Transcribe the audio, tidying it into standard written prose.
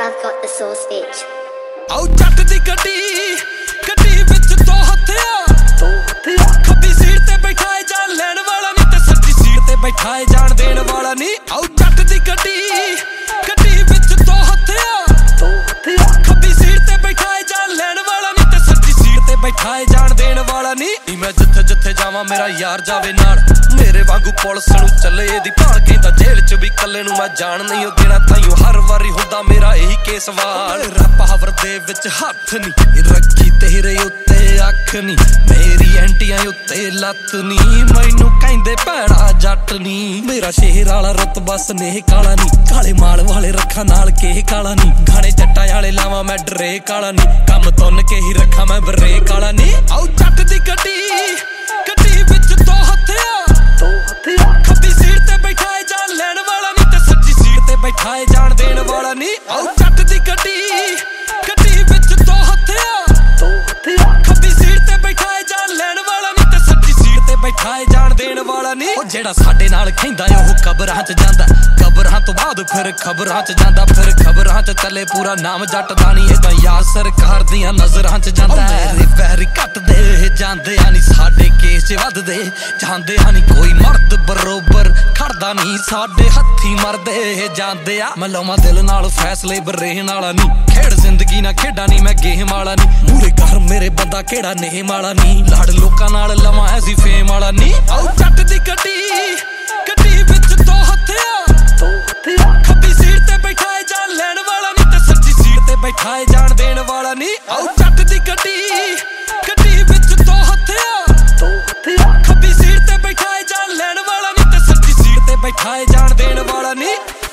I've got the sauce, bitch. ਆਉ ਜੱਟ ਦੀ ਗੱਡੀ ਵਿੱਚ ਦੋ ਹੱਥਿਆ ਖੱਬੀ ਸੀਟ ਤੇ ਬੈਠਾਏ ਜਾਣ ਲੈਣ ਵਾਲਾ ਨਹੀਂ ਤੇ ਸੱਜੀ ਸੀਟ ਤੇ ਬੈਠਾਏ ਜਾਣ ਦੇਣ ਵਾਲਾ ਨਹੀਂ। ਆਉ ਜੱਟ ਦੀ ਗੱਡੀ ਵਿੱਚ ਦੋ ਹੱਥਿਆ ਖੱਬੀ ਸੀਟ ਤੇ ਬੈਠਾਏ ਜਾਣ ਲੈਣ ਵਾਲਾ ਨਹੀਂ ਤੇ ਸੱਜੀ ਸੀਟ ਤੇ ਬੈਠਾਏ ਜਾਣ ਦੇਣ ਵਾਲਾ ਨਹੀਂ। ਮੈਂ ਜਿੱਥੇ ਜਾਵਾਂ ਮੇਰਾ ਯਾਰ ਜਾਵੇ ਨਾਲ, ਮੇਰੇ ਵਾਂਗੂ ਪੁਲਿਸ ਨੂੰ ਚੱਲੇ ਇਹਦੀ ਭਾਲ, ਕਹਿੰਦਾ ਜੇਲ੍ਹ ਚ ਵੀ ਕੱਲੇ ਨੂੰ ਮੈਂ ਜਾਣ ਨਹੀਂ ਉਹ ਦੇਣਾ, ਤਾਈਓ ਹਰ ਵਾਰੀ ਹੁੰਦਾ ਮੇਰਾ ਇਹੀ ਕੇਸ ਵਾਲ। ਪਾਵਰ ਦੇ ਵਿੱਚ ਹੱਥ ਨਹੀਂ ਰੱਖੀ ਤੇਰੇ ਉੱਤੇ ਅੱਖ ਨਹੀਂ, ਮੇਰੀ ਐਂਟੀਆਂ ਉੱਤੇ ਲੱਤ ਨਹੀਂ, ਮੈਨੂੰ ਕਹਿੰਦੇ ਭੈੜਾ ਜੱਟ ਨਹੀਂ। ਮੇਰਾ ਸ਼ੇਰ ਵਾਲਾ ਰੁਤਬਾ ਸਨੇਹ ਕਾਲਾ ਨਹੀਂ, ਕਾਲੇ ਮਾਲ ਵਾਲੇ ਰੱਖਾਂ ਨਾਲ ਕੇ ਕਾਲਾ ਨਹੀਂ, ਗਾਣੇ ਜੱਟਾਂ ਵਾਲੇ ਲਾਵਾਂ ਮੈਂ ਡਰੇ ਕਾਲਾ ਨਹੀਂ, ਕੰਮ ਤੁੰਨ ਕੇ ਹੀ ਰੱਖਾਂ ਮੈਂ ਬਰੇ ਕਾਲਾ ਨਹੀਂ। ਆਉ ਜੱਟ ਦੀ ਗੱਡੀ ਵਿੱਚ ਦੋ ਹੱਥਿਆ ਖੱਬੀ ਸੀਟ ਤੇ ਬੈਠਾਏ ਜਾਣ ਲੈਣ ਵਾਲਾ ਨਹੀਂ ਤੇ ਸੱਜੀ ਸੀਟ ਤੇ ਬੈਠਾਏ ਜਾਣ ਦੇਣ ਵਾਲਾ ਨਹੀਂ। ਆਉ ਜੱਟ ਦੀ ਗੱਡੀ ਵਿੱਚ ਦੋ ਹੱਥਿਆ ਖੱਬੀ ਸੀਟ ਤੇ ਬੈਠਾਏ ਜਾਣ ਲੈਣ ਵਾਲਾ ਨਹੀਂ ਤੇ ਸੱਜੀ ਸੀਟ ਤੇ ਬੈਠਾਏ ਜਾਣ ਦੇਣ ਵਾਲਾ ਨਹੀਂ। ਉਹ ਜਿਹੜਾ ਸਾਡੇ ਨਾਲ ਖੈਂਦਾ ਉਹ ਕਬਰਾਂ 'ਚ ਜਾਂਦਾ, ਕਬਰਾਂ ਤੋਂ ਬਾਅਦ ਫਿਰ ਖਬਰਾਂ 'ਚ ਜਾਂਦਾ, ਫਿਰ ਖਬਰਾਂ 'ਚ ਚੱਲੇ ਪੂਰਾ ਨਾਮ ਜੱਟ ਦਾ ਨਹੀਂ, ਏਦਾਂ ਯਾਰ ਸਰਕਾਰ ਦੀਆਂ ਨਜ਼ਰਾਂ 'ਚ ਜਾਂਦਾ। ਮੇਰੇ ਪੈਰ ਘੱਟਦੇ ਜਾਂਦੇ ਆ ਨਹੀਂ ਸਾਡੇ ਕੇਸ 'ਚ ਵੱਧਦੇ ਜਾਂਦੇ ਆ ਨਹੀਂ, ਕੋਈ ਮਰਦ ਬਰੋਬਰ ਖੜਦਾ ਨਹੀਂ ਸਾਡੇ ਹੱਥੀ ਮਰਦੇ ਜਾਂਦੇ ਆ। ਮੈਂ ਲਵਾਂ ਦਿਲ ਨਾਲ ਫੈਸਲੇ ਬਰੇਨ ਵਾਲਾ ਨਹੀਂ, ਖੇਡ ਜ਼ਿੰਦਗੀ ਨਾਲ ਖੇਡਾਂ ਨਹੀਂ ਮੈਂ ਗੇਮ ਵਾਲਾ ਨਹੀਂ, ਮੂਰੇ ਘਰ ਮੇਰੇ ਬੰਦਾ ਕਿਹੜਾ ਨੇਮ ਵਾਲਾ ਨਹੀਂ, ਲੜ ਲੋਕਾਂ ਨਾਲ ਲਵਾਂ ਐਸੀ ਫੇਮ ਵਾਲਾ ਨਹੀਂ। ਆਉ ਜੱਟ ਦੀ ਗੱਡੀ ਵਿੱਚ ਦੋ ਹੱਥਿਆ ਖੱਬੀ ਸੀਟ ਤੇ ਬੈਠਾਏ ਜਾਣ ਲੈਣ ਵਾਲਾ ਨਹੀਂ ਤੇ ਸੱਜੀ ਸੀਟ ਤੇ ਬੈਠਾਏ ਜਾਣ ਦੇਣ ਵਾਲਾ ਨਹੀਂ। ਆਉ ਜੱਟ ਦੀ ਗੱਡੀ ਵਿੱਚ ਦੋ ਹੱਥਿਆ ਖੱਬੀ ਸੀਟ ਤੇ ਬੈਠਾਏ ਜਾਣ ਲੈਣ ਵਾਲਾ ਨਹੀਂ ਤੇ ਸੱਜੀ ਸੀਟ ਤੇ ਬੈਠਾਏ ਜਾਣ ਦੇਣ ਵਾਲਾ ਨਹੀਂ।